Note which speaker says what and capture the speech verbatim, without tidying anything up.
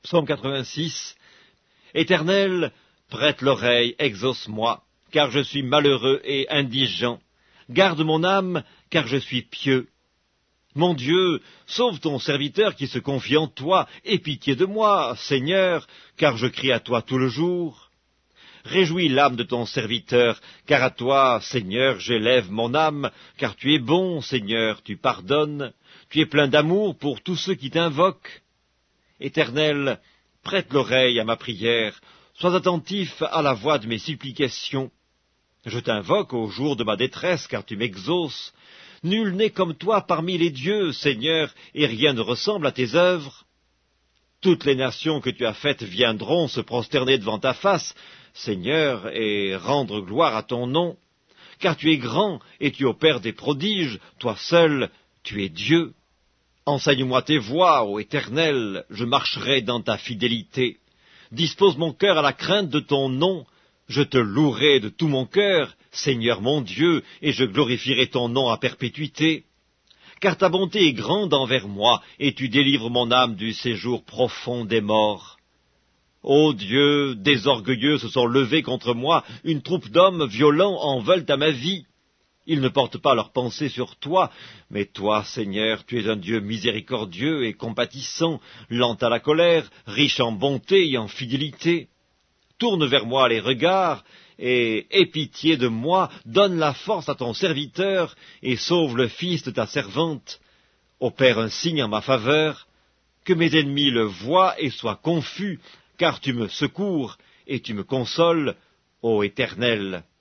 Speaker 1: Psaume quatre-vingt-six. Éternel, prête l'oreille, exauce-moi, car je suis malheureux et indigent. Garde mon âme, car je suis pieux. Mon Dieu, sauve ton serviteur qui se confie en toi, aie pitié de moi, Seigneur, car je crie à toi tout le jour. Réjouis l'âme de ton serviteur, car à toi, Seigneur, j'élève mon âme, car tu es bon, Seigneur, tu pardonnes, tu es plein d'amour pour tous ceux qui t'invoquent. Éternel, prête l'oreille à ma prière, sois attentif à la voix de mes supplications. Je t'invoque au jour de ma détresse, car tu m'exauces. Nul n'est comme toi parmi les dieux, Seigneur, et rien ne ressemble à tes œuvres. Toutes les nations que tu as faites viendront se prosterner devant ta face, Seigneur, et rendre gloire à ton nom. Car tu es grand, et tu opères des prodiges, toi seul, tu es Dieu. Enseigne-moi tes voies, ô Éternel, je marcherai dans ta fidélité. Dispose mon cœur à la crainte de ton nom. Je te louerai de tout mon cœur, Seigneur mon Dieu, et je glorifierai ton nom à perpétuité. Car ta bonté est grande envers moi, et tu délivres mon âme du séjour profond des morts. Ô Dieu, des orgueilleux se sont levés contre moi, une troupe d'hommes violents en veulent à ma vie. Ils ne portent pas leurs pensées sur toi, mais toi, Seigneur, tu es un Dieu miséricordieux et compatissant, lent à la colère, riche en bonté et en fidélité. Tourne vers moi les regards, et aie pitié de moi, donne la force à ton serviteur, et sauve le fils de ta servante. Opère un signe en ma faveur, que mes ennemis le voient et soient confus, car tu me secours et tu me consoles, ô Éternel.